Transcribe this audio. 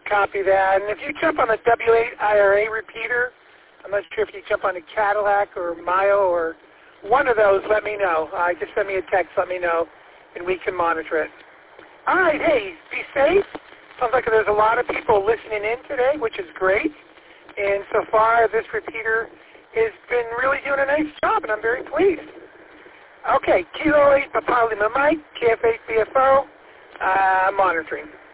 copy that. And if you jump on the W8 IRA repeater, I'm not sure if you jump on a Cadillac or Mio or one of those, let me know. Just send me a text, let me know, and we can monitor it. All right, hey, be safe. Sounds like there's a lot of people listening in today, which is great. And so far, this repeater has been really doing a nice job, and I'm very pleased. Okay, Kilo 8 Papa Lima Mike, KF8 BFO, monitoring.